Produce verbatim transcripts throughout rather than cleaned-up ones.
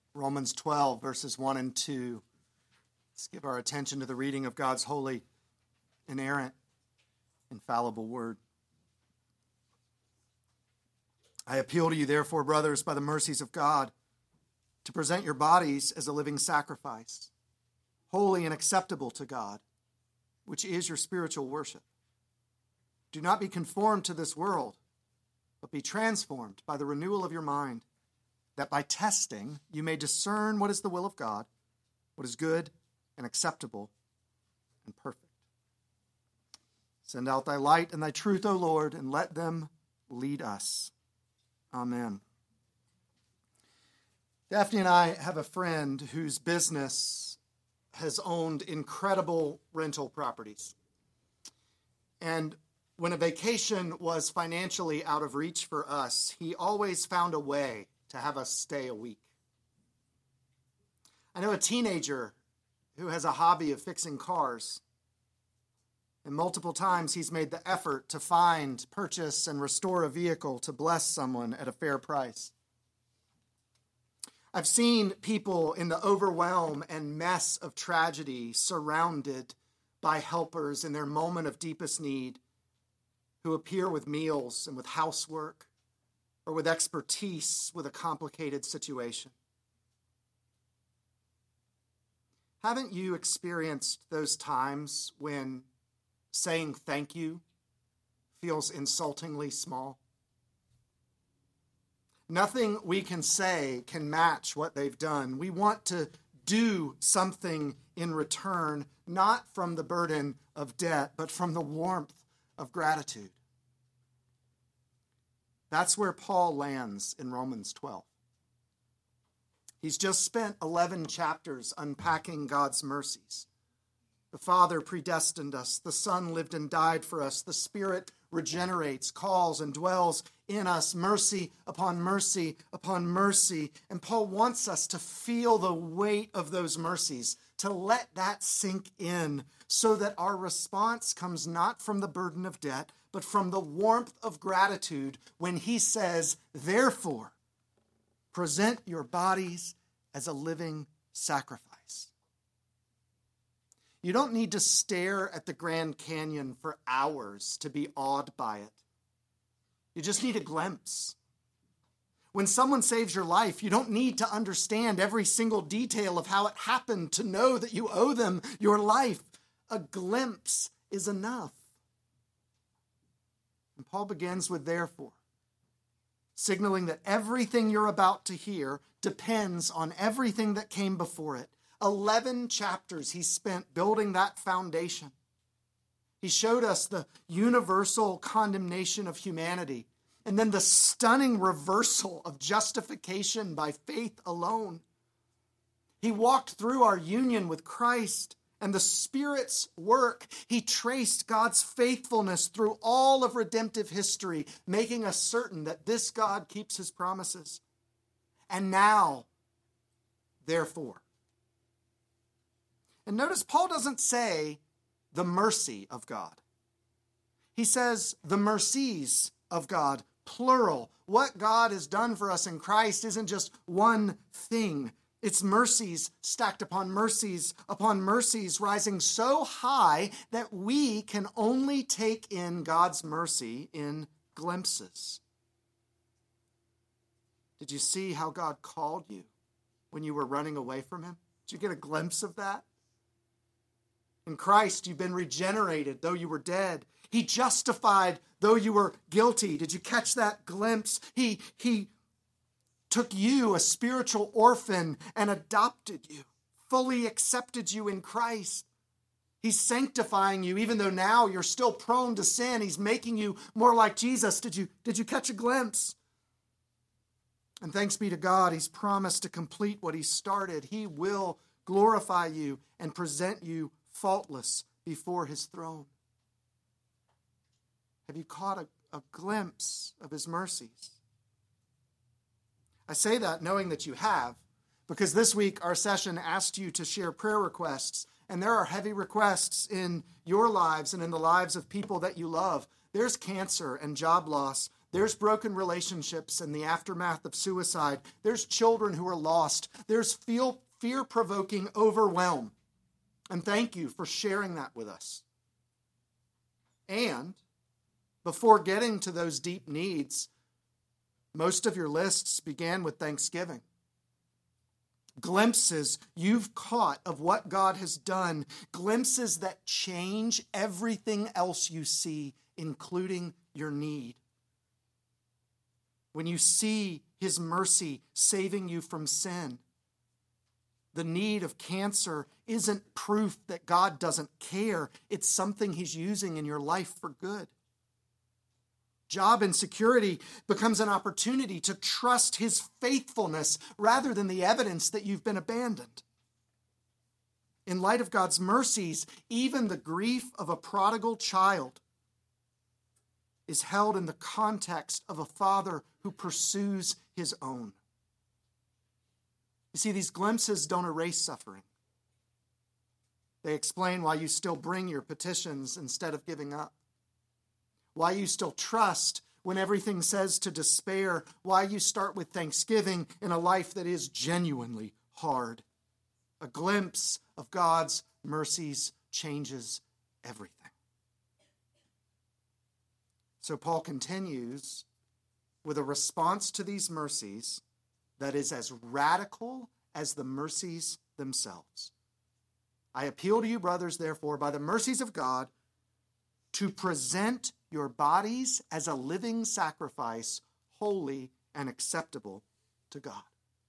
Romans twelve, verses one and two. Let's give our attention to the reading of God's holy, inerrant, infallible word. I appeal to you, therefore, brothers, by the mercies of God, to present your bodies as a living sacrifice, holy and acceptable to God, which is your spiritual worship. Do not be conformed to this world, but be transformed by the renewal of your mind, that by testing you may discern what is the will of God, what is good and acceptable and perfect. Send out thy light and thy truth, O Lord, and let them lead us. Amen. Daphne and I have a friend whose business has owned incredible rental properties. And when a vacation was financially out of reach for us, he always found a way to have us stay a week. I know a teenager who has a hobby of fixing cars. And multiple times he's made the effort to find, purchase, and restore a vehicle to bless someone at a fair price. I've seen people in the overwhelm and mess of tragedy surrounded by helpers in their moment of deepest need who appear with meals and with housework or with expertise with a complicated situation. Haven't you experienced those times when saying thank you feels insultingly small? Nothing we can say can match what they've done. We want to do something in return, not from the burden of debt, but from the warmth of gratitude. That's where Paul lands in Romans twelve. He's just spent eleven chapters unpacking God's mercies. The Father predestined us. The Son lived and died for us. The Spirit regenerates, calls, and dwells in us, mercy upon mercy upon mercy. And Paul wants us to feel the weight of those mercies, to let that sink in so that our response comes not from the burden of debt, but from the warmth of gratitude when he says, therefore, present your bodies as a living sacrifice. You don't need to stare at the Grand Canyon for hours to be awed by it. You just need a glimpse. When someone saves your life, you don't need to understand every single detail of how it happened to know that you owe them your life. A glimpse is enough. And Paul begins with therefore, signaling that everything you're about to hear depends on everything that came before it. Eleven chapters he spent building that foundation. He showed us the universal condemnation of humanity and then the stunning reversal of justification by faith alone. He walked through our union with Christ and the Spirit's work. He traced God's faithfulness through all of redemptive history, making us certain that this God keeps his promises. And now, therefore. And notice Paul doesn't say the mercy of God. He says the mercies of God, plural. What God has done for us in Christ isn't just one thing. It's mercies stacked upon mercies upon mercies, rising so high that we can only take in God's mercy in glimpses. Did you see how God called you when you were running away from him? Did you get a glimpse of that? In Christ, you've been regenerated, though you were dead. He justified, though you were guilty. Did you catch that glimpse? He, he took you, a spiritual orphan, and adopted you, fully accepted you in Christ. He's sanctifying you, even though now you're still prone to sin. He's making you more like Jesus. Did you, did you catch a glimpse? And thanks be to God, he's promised to complete what he started. He will glorify you and present you faultless before his throne. Have you caught a, a glimpse of his mercies? I say that knowing that you have, because this week our session asked you to share prayer requests, and there are heavy requests in your lives and in the lives of people that you love. There's cancer and job loss. There's broken relationships in the aftermath of suicide. There's children who are lost. There's feel, fear-provoking overwhelm. And thank you for sharing that with us. And before getting to those deep needs, most of your lists began with thanksgiving. Glimpses you've caught of what God has done, glimpses that change everything else you see, including your need. When you see his mercy saving you from sin, the need of cancer isn't proof that God doesn't care. It's something he's using in your life for good. Job insecurity becomes an opportunity to trust his faithfulness rather than the evidence that you've been abandoned. In light of God's mercies, even the grief of a prodigal child is held in the context of a father who pursues his own. You see, these glimpses don't erase suffering. They explain why you still bring your petitions instead of giving up. Why you still trust when everything says to despair. Why you start with thanksgiving in a life that is genuinely hard. A glimpse of God's mercies changes everything. So Paul continues with a response to these mercies that is as radical as the mercies themselves. I appeal to you, brothers, therefore, by the mercies of God, to present your bodies as a living sacrifice, holy and acceptable to God.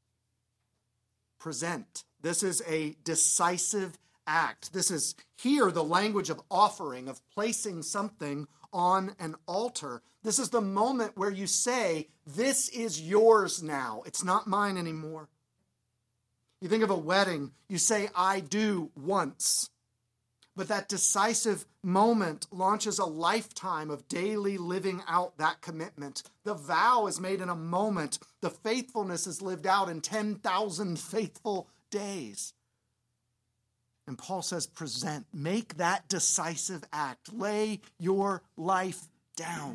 Present. This is a decisive act. This is here the language of offering, of placing something on an altar. This is the moment where you say, this is yours now. It's not mine anymore. You think of a wedding, you say, I do once. But that decisive moment launches a lifetime of daily living out that commitment. The vow is made in a moment. The faithfulness is lived out in ten thousand faithful days. And Paul says, present. Make that decisive act. Lay your life down.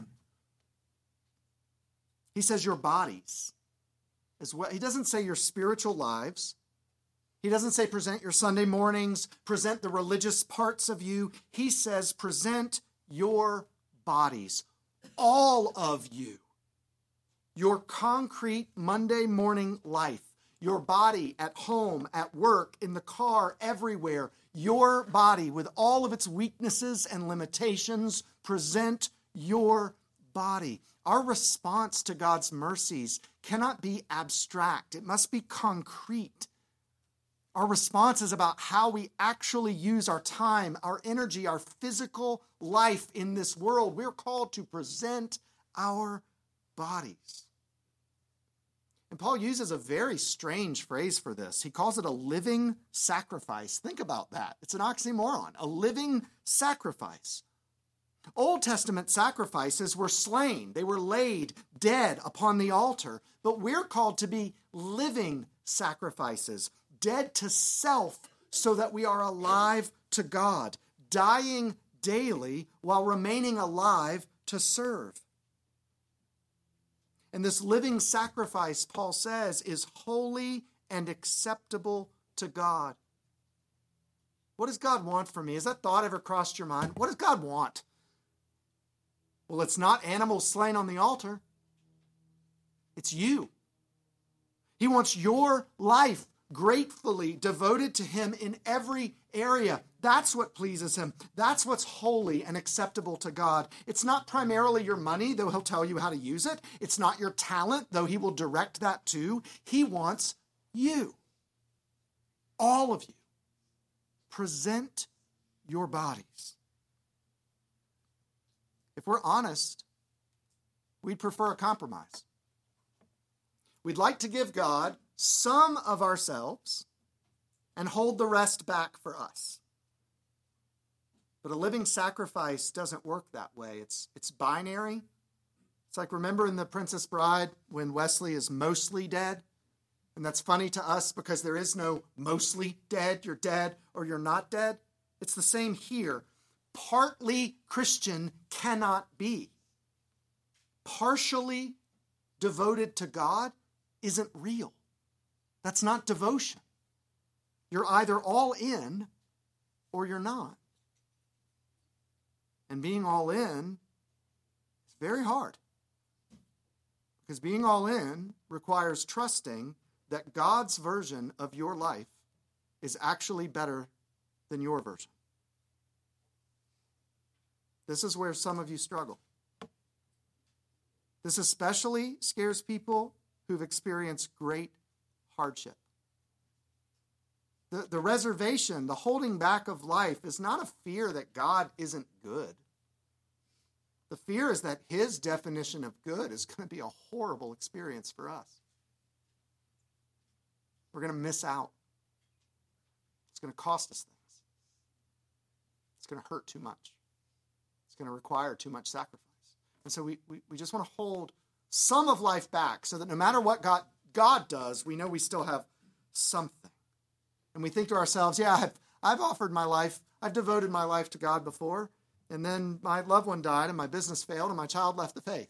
He says your bodies as well. He doesn't say your spiritual lives. He doesn't say present your Sunday mornings, present the religious parts of you. He says present your bodies, all of you. Your concrete Monday morning life, your body at home, at work, in the car, everywhere. Your body with all of its weaknesses and limitations, present your body. Our response to God's mercies cannot be abstract. It must be concrete. Our response is about how we actually use our time, our energy, our physical life in this world. We're called to present our bodies. And Paul uses a very strange phrase for this. He calls it a living sacrifice. Think about that. It's an oxymoron, a living sacrifice. Old Testament sacrifices were slain. They were laid dead upon the altar. But we're called to be living sacrifices, dead to self so that we are alive to God, dying daily while remaining alive to serve. And this living sacrifice, Paul says, is holy and acceptable to God. What does God want from me? Has that thought ever crossed your mind? What does God want? Well, it's not animals slain on the altar. It's you. He wants your life gratefully devoted to him in every area. That's what pleases him. That's what's holy and acceptable to God. It's not primarily your money, though he'll tell you how to use it. It's not your talent, though he will direct that too. He wants you. All of you. Present your bodies. If we're honest, we'd prefer a compromise. We'd like to give God some of ourselves and hold the rest back for us. But a living sacrifice doesn't work that way. It's, it's binary. It's like, remember in The Princess Bride when Wesley is mostly dead? And that's funny to us because there is no mostly dead. You're dead or you're not dead. It's the same here. Partly Christian cannot be. partially devoted to God isn't real. That's not devotion. You're either all in or you're not. And being all in is very hard. Because being all in requires trusting that God's version of your life is actually better than your version. This is where some of you struggle. This especially scares people who've experienced great hardship. The, the reservation, the holding back of life is not a fear that God isn't good. The fear is that his definition of good is going to be a horrible experience for us. We're going to miss out. It's going to cost us things. It's going to hurt too much. It's going to require too much sacrifice. And so we, we, we just want to hold some of life back so that no matter what God, God does, we know we still have something. And we think to ourselves, yeah, I've, I've offered my life, I've devoted my life to God before, and then my loved one died and my business failed and my child left the faith.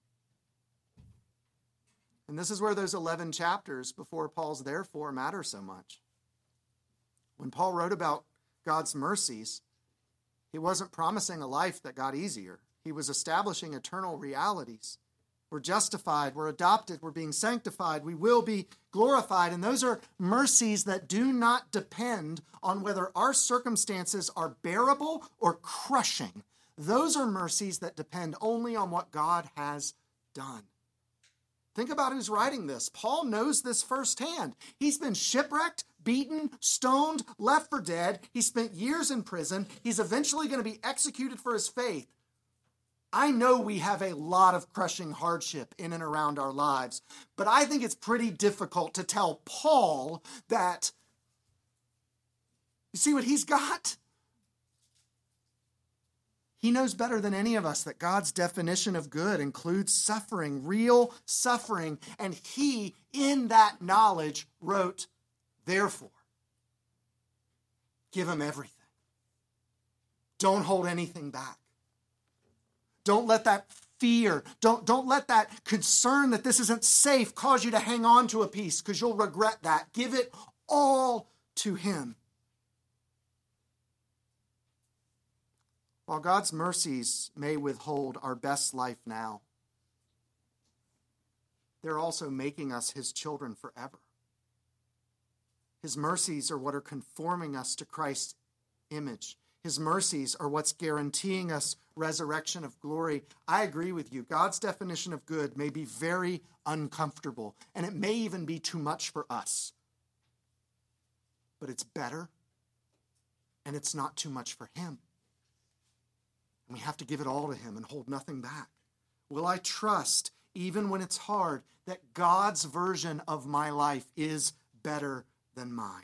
And this is where those eleven chapters before Paul's therefore matter so much. When Paul wrote about God's mercies, he wasn't promising a life that got easier. He was establishing eternal realities. We're justified, we're adopted, we're being sanctified, we will be glorified. And those are mercies that do not depend on whether our circumstances are bearable or crushing. Those are mercies that depend only on what God has done. Think about who's writing this. Paul knows this firsthand. He's been shipwrecked, beaten, stoned, left for dead. He spent years in prison. He's eventually going to be executed for his faith. I know we have a lot of crushing hardship in and around our lives, but I think it's pretty difficult to tell Paul that, you see what he's got? He knows better than any of us that God's definition of good includes suffering, real suffering, and he, in that knowledge, wrote, therefore, give him everything. Don't hold anything back. Don't let that fear, don't, don't let that concern that this isn't safe cause you to hang on to a piece because you'll regret that. Give it all to him. While God's mercies may withhold our best life now, they're also making us his children forever. His mercies are what are conforming us to Christ's image. His mercies are what's guaranteeing us resurrection of glory. I agree with you. God's definition of good may be very uncomfortable, and it may even be too much for us. But it's better, and it's not too much for him. And we have to give it all to him and hold nothing back. Will I trust, even when it's hard, that God's version of my life is better than mine?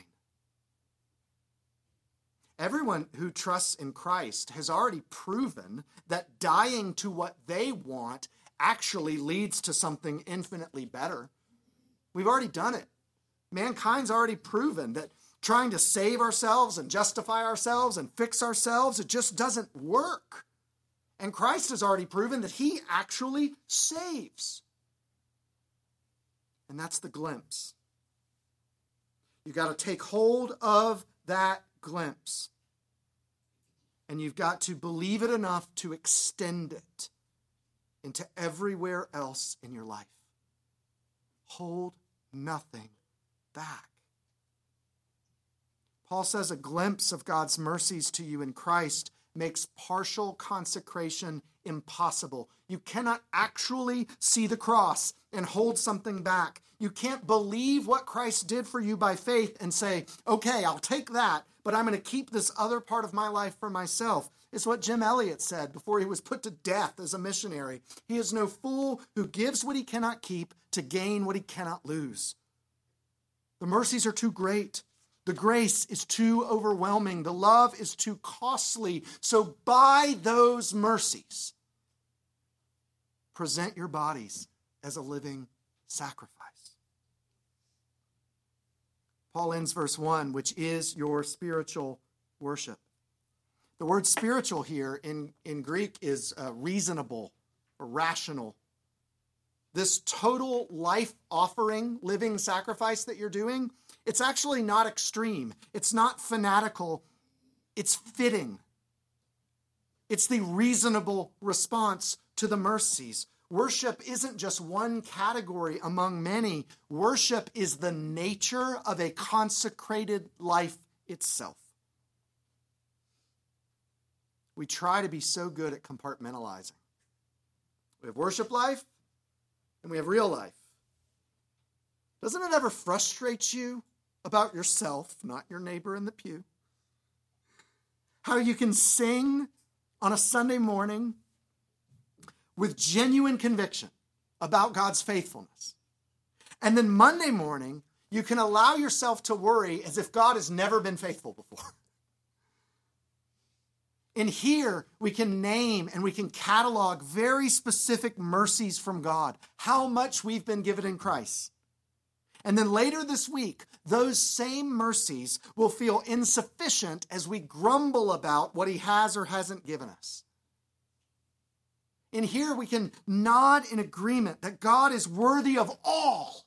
Everyone who trusts in Christ has already proven that dying to what they want actually leads to something infinitely better. We've already done it. Mankind's already proven that trying to save ourselves and justify ourselves and fix ourselves, it just doesn't work. And Christ has already proven that he actually saves. And that's the glimpse. You've got to take hold of that glimpse. And you've got to believe it enough to extend it into everywhere else in your life. Hold nothing back. Paul says a glimpse of God's mercies to you in Christ makes partial consecration impossible. You cannot actually see the cross and hold something back. You can't believe what Christ did for you by faith and say, okay, I'll take that, but I'm going to keep this other part of my life for myself. It's what Jim Elliot said before he was put to death as a missionary. He is no fool who gives what he cannot keep to gain what he cannot lose. The mercies are too great. The grace is too overwhelming. The love is too costly. So by those mercies, present your bodies as a living sacrifice. Paul ends verse one, which is your spiritual worship. The word spiritual here in, in Greek is uh, reasonable or rational. this total life offering, living sacrifice that you're doing, it's actually not extreme. It's not fanatical. It's fitting. It's the reasonable response to the mercies. Worship isn't just one category among many. Worship is the nature of a consecrated life itself. We try to be so good at compartmentalizing. We have worship life and we have real life. Doesn't it ever frustrate you about yourself, not your neighbor in the pew? How you can sing on a Sunday morning with genuine conviction about God's faithfulness. And then Monday morning, you can allow yourself to worry as if God has never been faithful before. And here we can name and we can catalog very specific mercies from God, how much we've been given in Christ. And then later this week, those same mercies will feel insufficient as we grumble about what he has or hasn't given us. And here we can nod in agreement that God is worthy of all.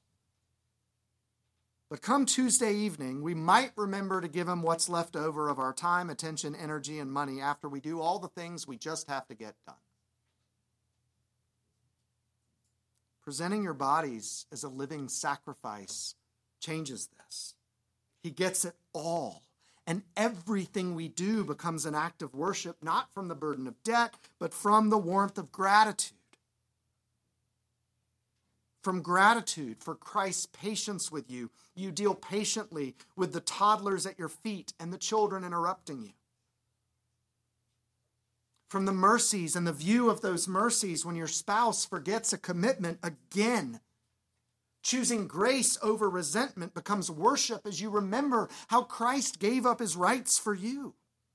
But come Tuesday evening, we might remember to give him what's left over of our time, attention, energy, and money after we do all the things we just have to get done. Presenting your bodies as a living sacrifice changes this. He gets it all. And everything we do becomes an act of worship, not from the burden of debt, but from the warmth of gratitude. From gratitude for Christ's patience with you, you deal patiently with the toddlers at your feet and the children interrupting you. From the mercies and the view of those mercies when your spouse forgets a commitment again. Choosing grace over resentment becomes worship as you remember how Christ gave up his rights for you.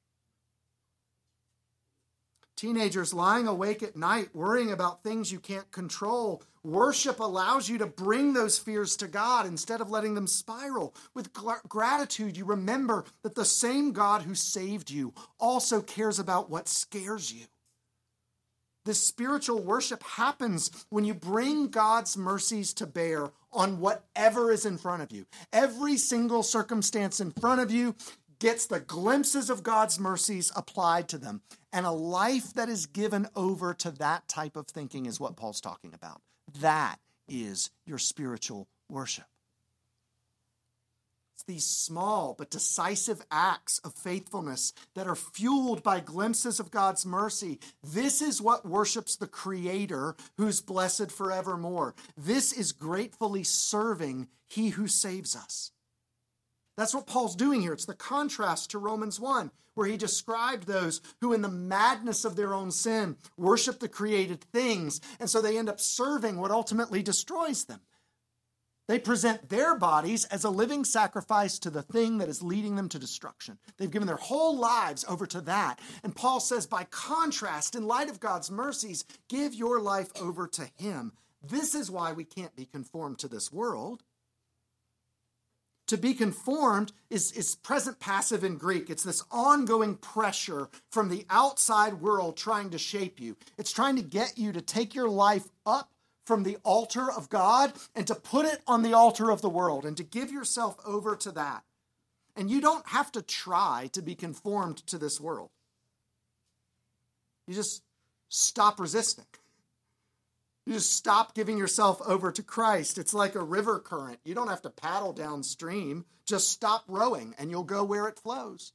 Teenagers lying awake at night, worrying about things you can't control. Worship allows you to bring those fears to God instead of letting them spiral. With gl- gratitude, you remember that the same God who saved you also cares about what scares you. This spiritual worship happens when you bring God's mercies to bear on whatever is in front of you. Every single circumstance in front of you gets the glimpses of God's mercies applied to them. And a life that is given over to that type of thinking is what Paul's talking about. That is your spiritual worship. It's these small but decisive acts of faithfulness that are fueled by glimpses of God's mercy. This is what worships the Creator who's blessed forevermore. This is gratefully serving He who saves us. That's what Paul's doing here. It's the contrast to Romans one, where he described those who in the madness of their own sin worship the created things, and so they end up serving what ultimately destroys them. They present their bodies as a living sacrifice to the thing that is leading them to destruction. They've given their whole lives over to that. And Paul says, by contrast, in light of God's mercies, give your life over to him. This is why we can't be conformed to this world. To be conformed is, is present passive in Greek. It's this ongoing pressure from the outside world trying to shape you. It's trying to get you to take your life up from the altar of God and to put it on the altar of the world and to give yourself over to that. And you don't have to try to be conformed to this world. You just stop resisting. You just stop giving yourself over to Christ. It's like a river current. You don't have to paddle downstream. Just stop rowing and you'll go where it flows.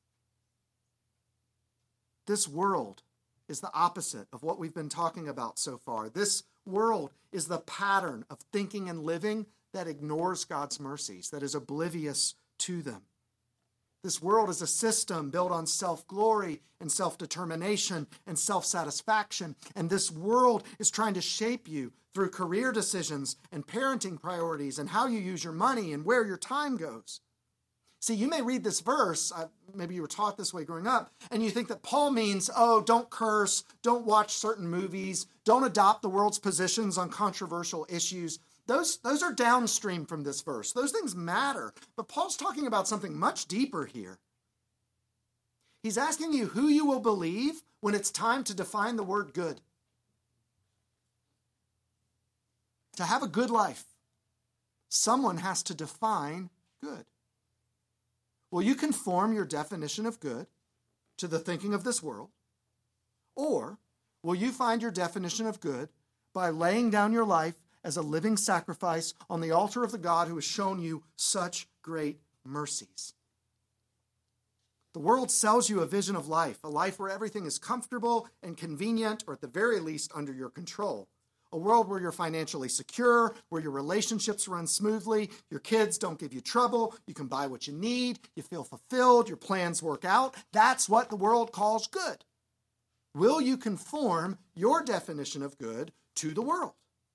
This world is the opposite of what we've been talking about so far. This world is the pattern of thinking and living that ignores God's mercies, that is oblivious to them. This world is a system built on self-glory and self-determination and self-satisfaction. And this world is trying to shape you through career decisions and parenting priorities and how you use your money and where your time goes. See, you may read this verse, uh, maybe you were taught this way growing up, and you think that Paul means, oh, don't curse, don't watch certain movies, don't adopt the world's positions on controversial issues. Those, those are downstream from this verse. Those things matter. But Paul's talking about something much deeper here. He's asking you who you will believe when it's time to define the word good. To have a good life, someone has to define good. Will you conform your definition of good to the thinking of this world? Or will you find your definition of good by laying down your life as a living sacrifice on the altar of the God who has shown you such great mercies? The world sells you a vision of life, a life where everything is comfortable and convenient, or at the very least under your control. A world where you're financially secure, where your relationships run smoothly, your kids don't give you trouble, you can buy what you need, you feel fulfilled, your plans work out. That's what the world calls good. Will you conform your definition of good to the world?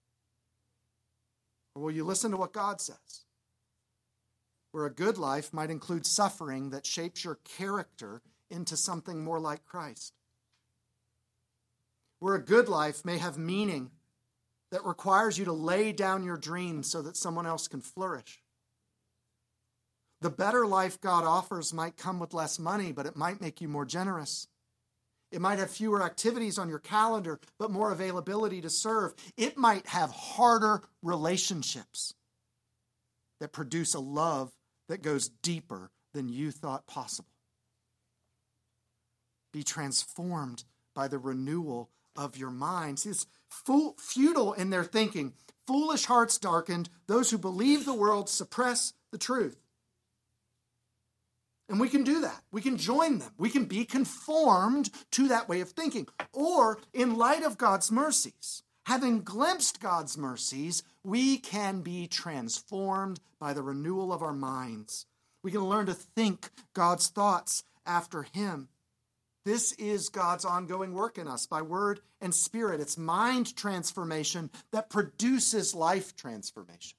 Or will you listen to what God says? Where a good life might include suffering that shapes your character into something more like Christ. Where a good life may have meaning that requires you to lay down your dreams so that someone else can flourish. The better life God offers might come with less money, but it might make you more generous. It might have fewer activities on your calendar, but more availability to serve. It might have harder relationships that produce a love that goes deeper than you thought possible. Be transformed by the renewal of your mind. See, it's full, futile in their thinking. Foolish hearts darkened. Those who believe the world suppress the truth. And we can do that. We can join them. We can be conformed to that way of thinking. Or, in light of God's mercies, having glimpsed God's mercies, we can be transformed by the renewal of our minds. We can learn to think God's thoughts after Him. This is God's ongoing work in us by word and spirit. It's mind transformation that produces life transformation.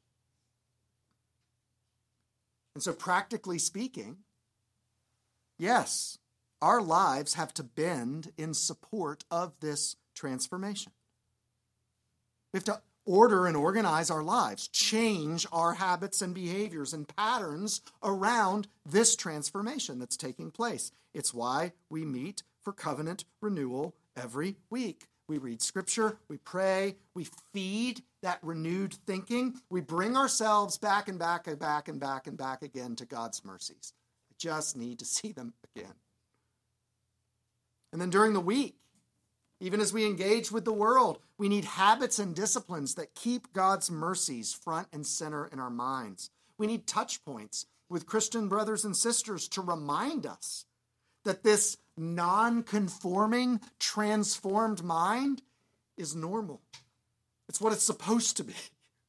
And so, practically speaking, yes, our lives have to bend in support of this transformation. We have to order and organize our lives, change our habits and behaviors and patterns around this transformation that's taking place. It's why we meet for covenant renewal every week. We read scripture, we pray, we feed that renewed thinking. We bring ourselves back and back and back and back and back again to God's mercies. We just need to see them again. And then during the week, even as we engage with the world, we need habits and disciplines that keep God's mercies front and center in our minds. We need touch points with Christian brothers and sisters to remind us that this non-conforming, transformed mind is normal. It's what it's supposed to be.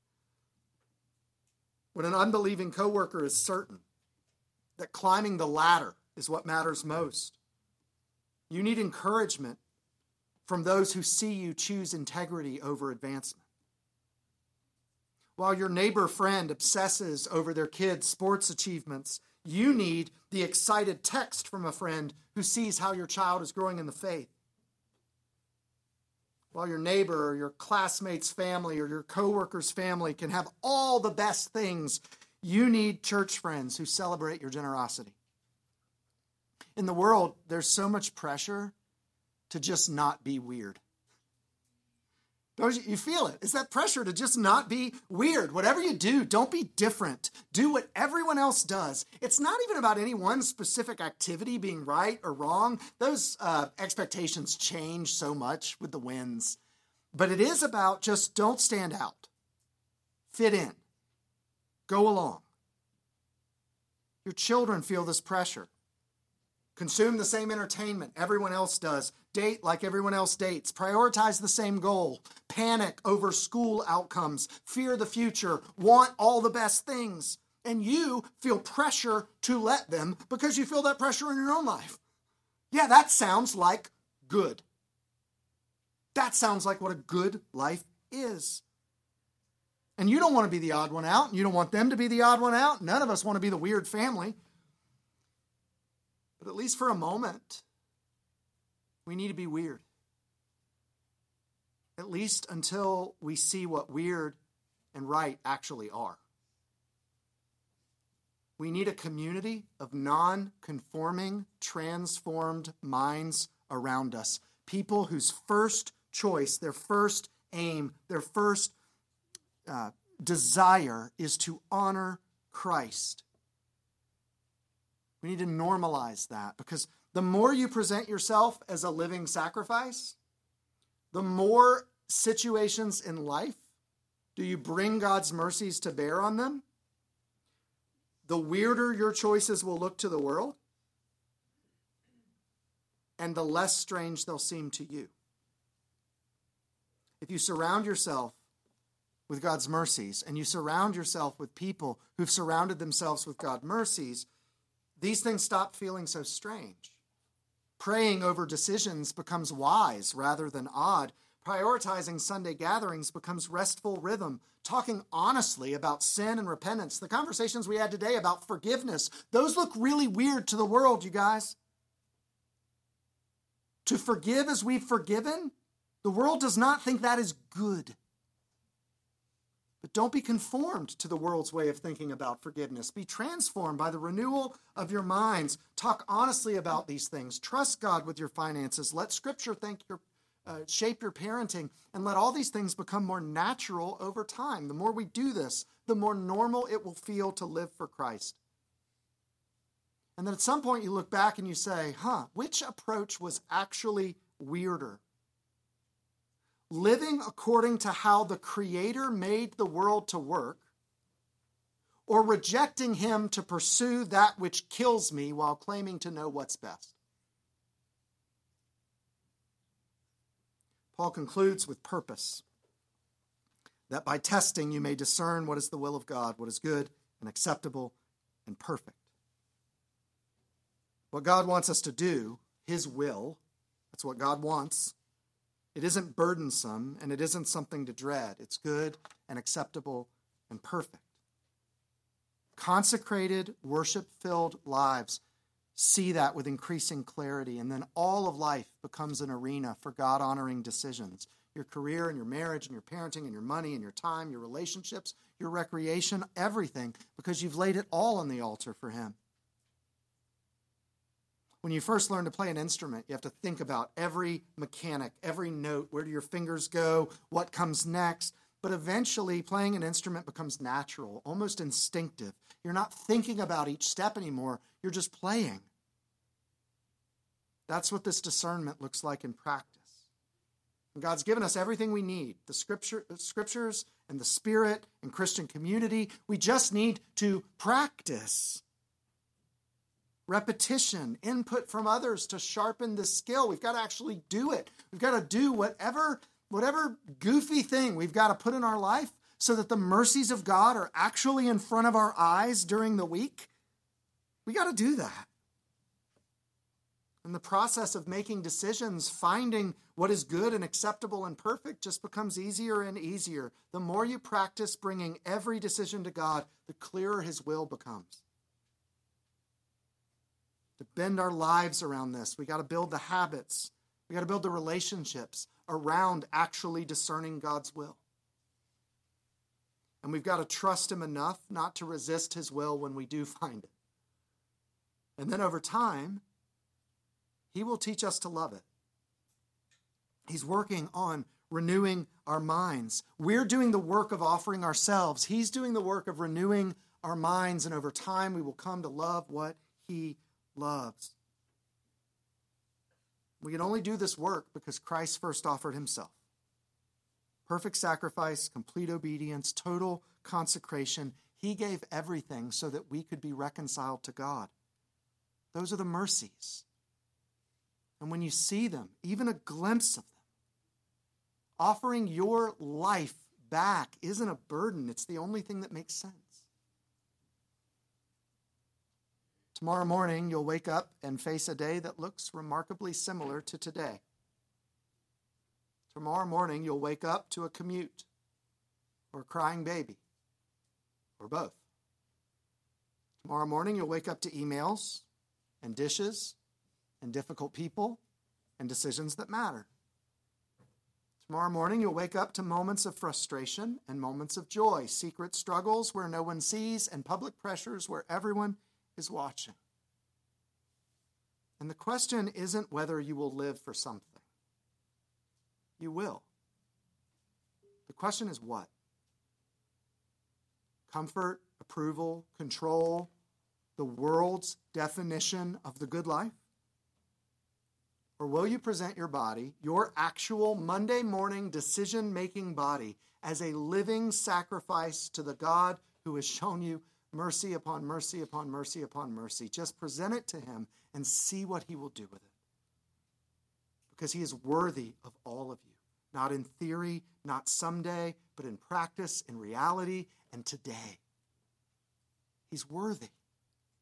When an unbelieving coworker is certain that climbing the ladder is what matters most, you need encouragement from those who see you choose integrity over advancement. While your neighbor friend obsesses over their kids' sports achievements, you need the excited text from a friend who sees how your child is growing in the faith. While your neighbor or your classmate's family or your coworker's family can have all the best things, you need church friends who celebrate your generosity. In the world, there's so much pressure to just not be weird. Don't you, you feel it? It's that pressure to just not be weird. Whatever you do, don't be different. Do what everyone else does. It's not even about any one specific activity being right or wrong. Those uh, expectations change so much with the winds. But it is about just don't stand out. Fit in. Go along. Your children feel this pressure. Consume the same entertainment everyone else does. Date like everyone else dates. Prioritize the same goal. Panic over school outcomes. Fear the future. Want all the best things. And you feel pressure to let them because you feel that pressure in your own life. Yeah, that sounds like good. That sounds like what a good life is. And you don't want to be the odd one out. And you don't want them to be the odd one out. None of us want to be the weird family. But at least for a moment, we need to be weird. At least until we see what weird and right actually are. We need a community of non-conforming, transformed minds around us. People whose first choice, their first aim, their first uh, desire is to honor Christ. We need to normalize that, because the more you present yourself as a living sacrifice, the more situations in life do you bring God's mercies to bear on them, the weirder your choices will look to the world, and the less strange they'll seem to you. If you surround yourself with God's mercies, and you surround yourself with people who've surrounded themselves with God's mercies, these things stop feeling so strange. Praying over decisions becomes wise rather than odd. Prioritizing Sunday gatherings becomes restful rhythm. Talking honestly about sin and repentance, the conversations we had today about forgiveness, those look really weird to the world, you guys. To forgive as we've forgiven, the world does not think that is good. But don't be conformed to the world's way of thinking about forgiveness. Be transformed by the renewal of your minds. Talk honestly about these things. Trust God with your finances. Let Scripture think your, uh, shape your parenting, and let all these things become more natural over time. The more we do this, the more normal it will feel to live for Christ. And then at some point you look back and you say, huh, which approach was actually weirder? Living according to how the Creator made the world to work, or rejecting Him to pursue that which kills me while claiming to know what's best? Paul concludes with purpose, that by testing you may discern what is the will of God, what is good and acceptable and perfect. What God wants us to do, His will, that's what God wants. It isn't burdensome, and it isn't something to dread. It's good and acceptable and perfect. Consecrated, worship-filled lives see that with increasing clarity, and then all of life becomes an arena for God-honoring decisions. Your career and your marriage and your parenting and your money and your time, your relationships, your recreation, everything, because you've laid it all on the altar for Him. When you first learn to play an instrument, you have to think about every mechanic, every note, where do your fingers go, what comes next. But eventually, playing an instrument becomes natural, almost instinctive. You're not thinking about each step anymore. You're just playing. That's what this discernment looks like in practice. And God's given us everything we need, the scripture, the scriptures and the Spirit and Christian community. We just need to practice. Repetition, input from others to sharpen the skill. We've got to actually do it. We've got to do whatever, whatever goofy thing we've got to put in our life so that the mercies of God are actually in front of our eyes during the week. We got to do that. And the process of making decisions, finding what is good and acceptable and perfect, just becomes easier and easier. The more you practice bringing every decision to God, the clearer His will becomes. To bend our lives around this, we got to build the habits. We got to build the relationships around actually discerning God's will. And we've got to trust Him enough not to resist His will when we do find it. And then over time, He will teach us to love it. He's working on renewing our minds. We're doing the work of offering ourselves. He's doing the work of renewing our minds. And over time, we will come to love what He loves. We can only do this work because Christ first offered Himself. Perfect sacrifice, complete obedience, total consecration. He gave everything so that we could be reconciled to God. Those are the mercies. And when you see them, even a glimpse of them, offering your life back isn't a burden. It's the only thing that makes sense. Tomorrow morning, you'll wake up and face a day that looks remarkably similar to today. Tomorrow morning, you'll wake up to a commute or a crying baby, or both. Tomorrow morning, you'll wake up to emails and dishes and difficult people and decisions that matter. Tomorrow morning, you'll wake up to moments of frustration and moments of joy, secret struggles where no one sees, and public pressures where everyone is watching. And the question isn't whether you will live for something. You will. The question is what? comfort, approval, control, the world's definition of the good life? Or will you present your body, your actual Monday morning decision-making body, as a living sacrifice to the God who has shown you mercy upon mercy upon mercy upon mercy? Just present it to him and see what he will do with it. Because he is worthy of all of you. Not in theory, not someday, but in practice, in reality, and today. He's worthy.